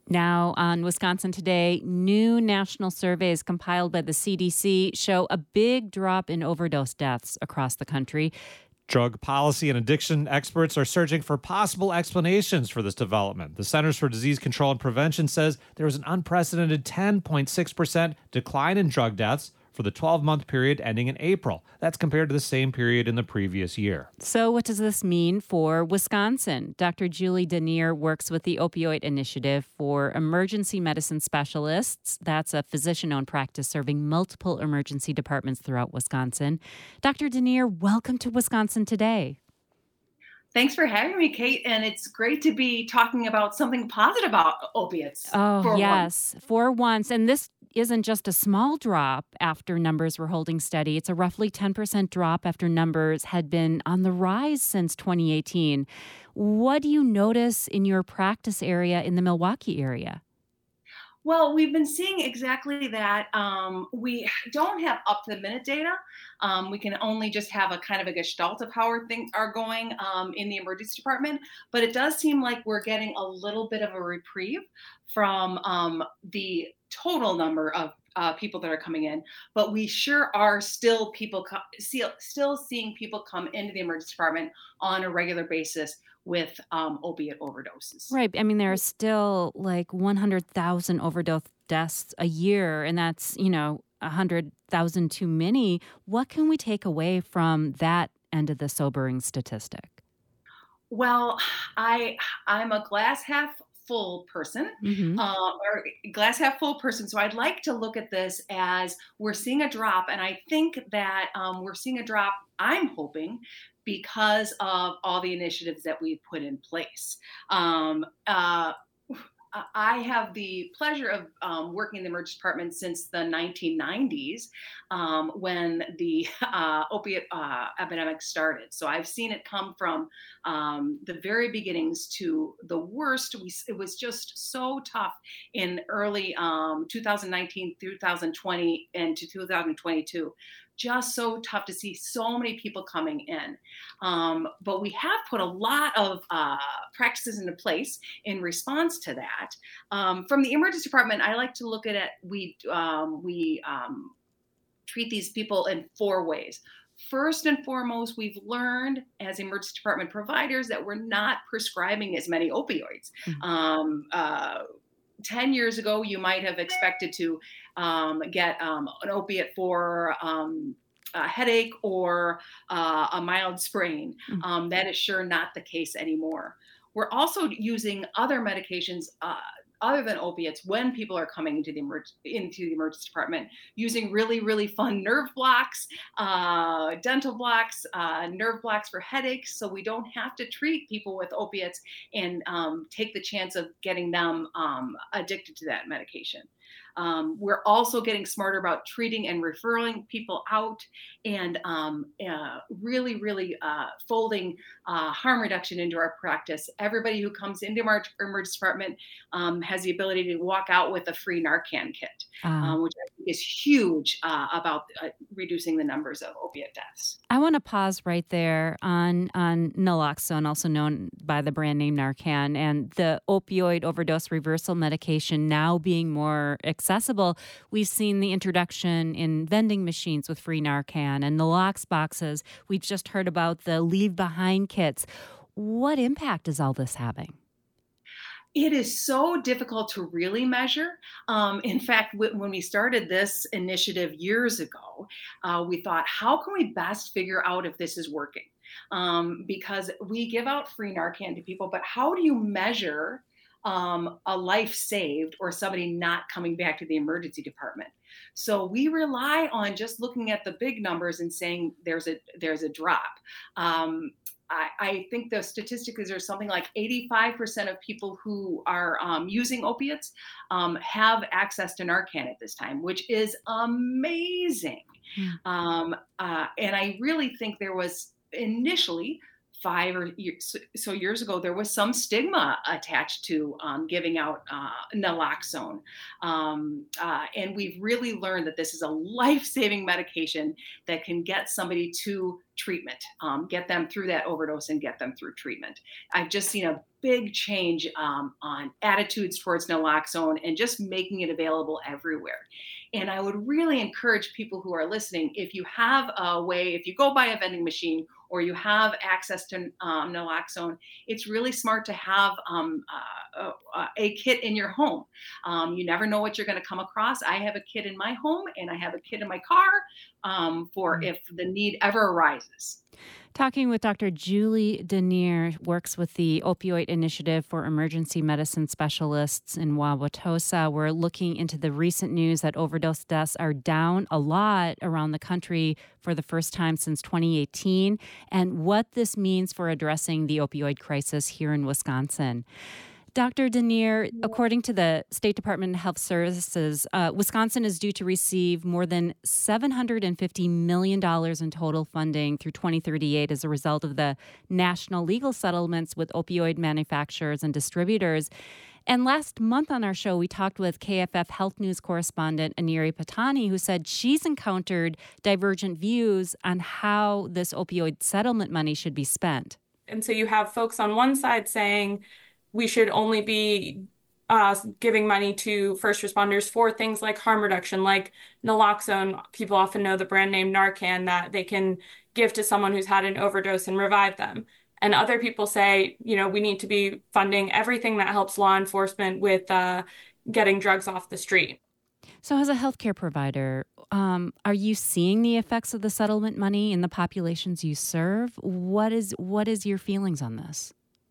Now, on Wisconsin Today, new national surveys compiled by the CDC show a big drop in overdose deaths across the country. Drug policy and addiction experts are searching for possible explanations for this development. The Centers for Disease Control and Prevention says there was an unprecedented 10.6% decline in drug deaths for the 12-month period ending in April. That's compared to the same period in the previous year. So what does this mean for Wisconsin? Dr. Julie Denier works with the Opioid Initiative for Emergency Medicine Specialists. That's a physician-owned practice serving multiple emergency departments throughout Wisconsin. Dr. Denier, welcome to Wisconsin Today. Thanks for having me, Kate. And it's great to be talking about something positive about opiates. Oh, yes, for once. And this isn't just a small drop after numbers were holding steady. It's a roughly 10% drop after numbers had been on the rise since 2018. What do you notice in your practice area in the Milwaukee area? Well, we've been seeing exactly that. We don't have up-to-the-minute data. We can only just have a kind of a gestalt of how things are going in the emergency department. But it does seem like we're getting a little bit of a reprieve from the total number of people that are coming in. But we sure are still still seeing people come into the emergency department on a regular basis with opiate overdoses. Right. I mean, there are still like 100,000 overdose deaths a year, and that's, 100,000 too many. What can we take away from that end of the sobering statistic? Well, I'm a glass half full person, Mm-hmm. or glass half full person. So I'd like to look at this as we're seeing a drop, and I think that we're seeing a drop. I'm hoping because of all the initiatives that we've put in place. I have the pleasure of working in the emergency department since the 1990s when the opiate epidemic started. So I've seen it come from the very beginnings to the worst. It was just so tough in early 2019, 2020, and to 2022. Just so tough to see so many people coming in. But we have put a lot of practices into place in response to that. From the emergency department, I like to look at it. We treat these people in four ways. First and foremost, we've learned as emergency department providers that we're not prescribing as many opioids. Mm-hmm. 10 years ago, you might have expected to get an opiate for a headache or a mild sprain. Mm-hmm. That is sure not the case anymore. We're also using other medications other than opiates when people are coming into the emergency department, using really, really fun nerve blocks, dental blocks, nerve blocks for headaches, so we don't have to treat people with opiates and take the chance of getting them addicted to that medication. We're also getting smarter about treating and referring people out and really, really folding harm reduction into our practice. Everybody who comes into our emergency department has the ability to walk out with a free Narcan kit, which I think is huge about reducing the numbers of opiate deaths. I want to pause right there on naloxone, also known by the brand name Narcan, and the opioid overdose reversal medication now being more accessible. We've seen the introduction in vending machines with free Narcan and Nalox boxes. We've just heard about the leave behind kits. What impact is all this having? It is so difficult to really measure. In fact, when we started this initiative years ago, we thought, how can we best figure out if this is working? Because we give out free Narcan to people, but how do you measure a life saved or somebody not coming back to the emergency department? So we rely on just looking at the big numbers and saying there's a drop. I think the statistics are something like 85% of people who are using opiates have access to Narcan at this time, which is amazing. And I really think there was initially 5 years ago, there was some stigma attached to giving out naloxone. And we've really learned that this is a life-saving medication that can get somebody to treatment, get them through that overdose and get them through treatment. I've just seen a big change on attitudes towards naloxone and just making it available everywhere. And I would really encourage people who are listening, if you have a way, if you go by a vending machine or you have access to naloxone, it's really smart to have a kit in your home. You never know what you're going to come across. I have a kit in my home and I have a kit in my car for if the need ever arises. Talking with Dr. Julie Denier, works with the Opioid Initiative for Emergency Medicine Specialists in Wauwatosa. We're looking into the recent news that overdose deaths are down a lot around the country for the first time since 2018, and what this means for addressing the opioid crisis here in Wisconsin. Dr. Denier, according to the State Department of Health Services, Wisconsin is due to receive more than $750 million in total funding through 2038 as a result of the national legal settlements with opioid manufacturers and distributors. And last month on our show, we talked with KFF Health News correspondent Aneri Patani, who said she's encountered divergent views on how this opioid settlement money should be spent. And so you have folks on one side saying, we should only be giving money to first responders for things like harm reduction, like naloxone. People often know the brand name Narcan that they can give to someone who's had an overdose and revive them. And other people say, we need to be funding everything that helps law enforcement with getting drugs off the street. So as a healthcare provider, are you seeing the effects of the settlement money in the populations you serve? What is your feelings on this?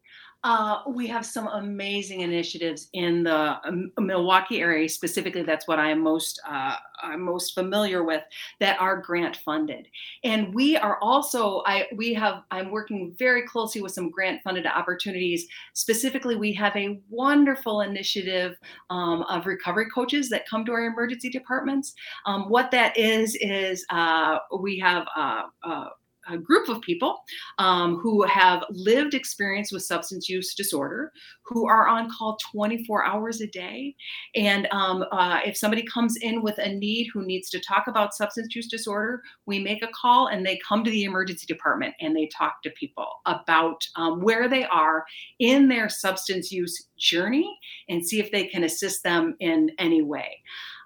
We have some amazing initiatives in the Milwaukee area, specifically. That's what I'm most familiar with, that are grant funded. And we are also, I'm working very closely with some grant funded opportunities. Specifically, we have a wonderful initiative of recovery coaches that come to our emergency departments. What that is we have a group of people who have lived experience with substance use disorder, who are on call 24 hours a day. And if somebody comes in with a need who needs to talk about substance use disorder, we make a call and they come to the emergency department and they talk to people about where they are in their substance use journey and see if they can assist them in any way.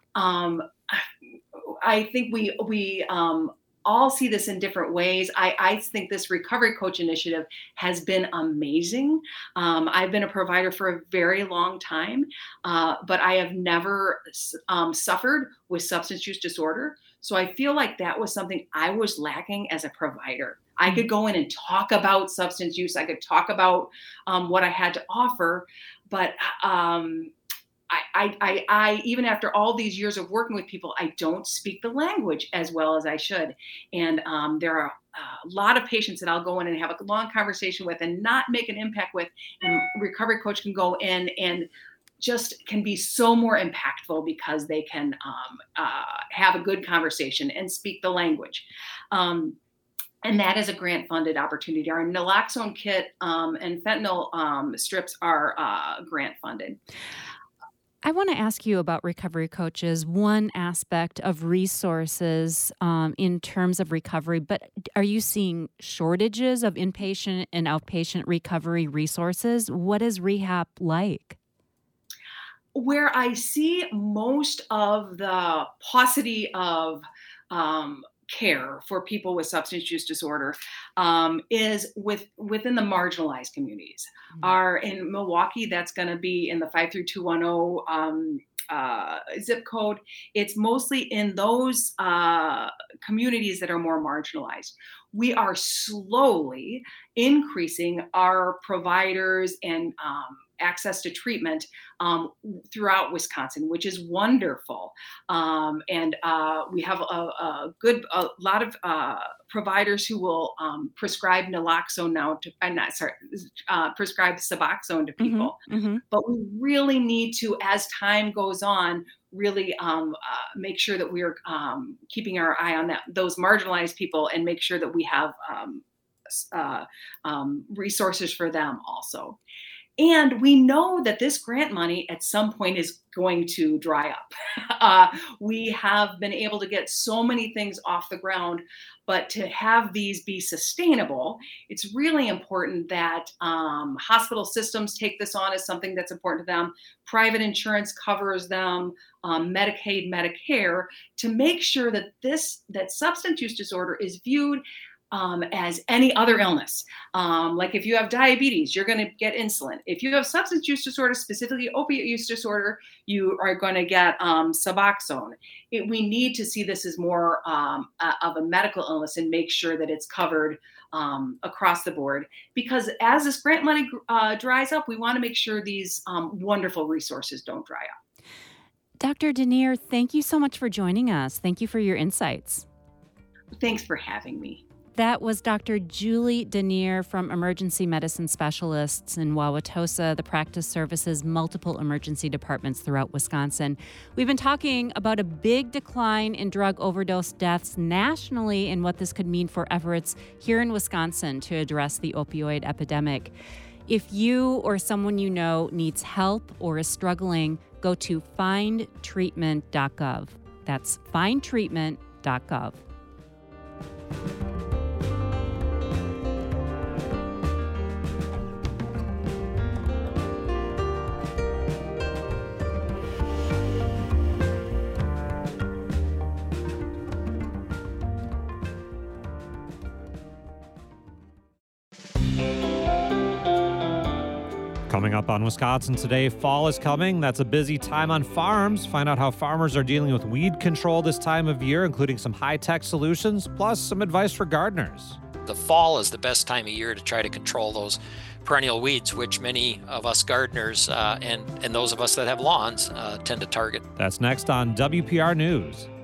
I think we all see this in different ways. I think this recovery coach initiative has been amazing. I've been a provider for a very long time, but I have never suffered with substance use disorder. So I feel like that was something I was lacking as a provider. I could go in and talk about substance use. I could talk about what I had to offer, but I even after all these years of working with people, I don't speak the language as well as I should. And there are a lot of patients that I'll go in and have a long conversation with and not make an impact with. And recovery coach can go in and just can be so more impactful because they can have a good conversation and speak the language. And that is a grant-funded opportunity. Our naloxone kit and fentanyl strips are grant-funded. I want to ask you about recovery coaches, one aspect of resources in terms of recovery, but are you seeing shortages of inpatient and outpatient recovery resources? What is rehab like? Where I see most of the paucity of care for people with substance use disorder is within the marginalized communities. In Milwaukee, that's going to be in the 53210 zip code. It's mostly in those communities that are more marginalized. We are slowly increasing our providers and access to treatment throughout Wisconsin, which is wonderful. And we have a lot of providers who will prescribe naloxone now prescribe Suboxone to people. Mm-hmm. But we really need to, as time goes on, really make sure that we're keeping our eye on those marginalized people and make sure that we have resources for them also. And we know that this grant money at some point is going to dry up. We have been able to get so many things off the ground, But to have these be sustainable, it's really important that hospital systems take this on as something that's important to them. Private insurance covers them, Medicaid, Medicare, to make sure that that substance use disorder is viewed as any other illness. Like if you have diabetes, you're going to get insulin. If you have substance use disorder, specifically opiate use disorder, you are going to get Suboxone. We need to see this as more of a medical illness and make sure that it's covered across the board. Because as this grant money dries up, we want to make sure these wonderful resources don't dry up. Dr. Denier, thank you so much for joining us. Thank you for your insights. Thanks for having me. That was Dr. Julie Denier from Emergency Medicine Specialists in Wauwatosa. The practice services multiple emergency departments throughout Wisconsin. We've been talking about a big decline in drug overdose deaths nationally and what this could mean for efforts here in Wisconsin to address the opioid epidemic. If you or someone you know needs help or is struggling, go to findtreatment.gov. That's findtreatment.gov. Coming up on Wisconsin Today, fall is coming. That's a busy time on farms. Find out how farmers are dealing with weed control this time of year, including some high-tech solutions, plus some advice for gardeners. The fall is the best time of year to try to control those perennial weeds, which many of us gardeners and those of us that have lawns tend to target. That's next on WPR News.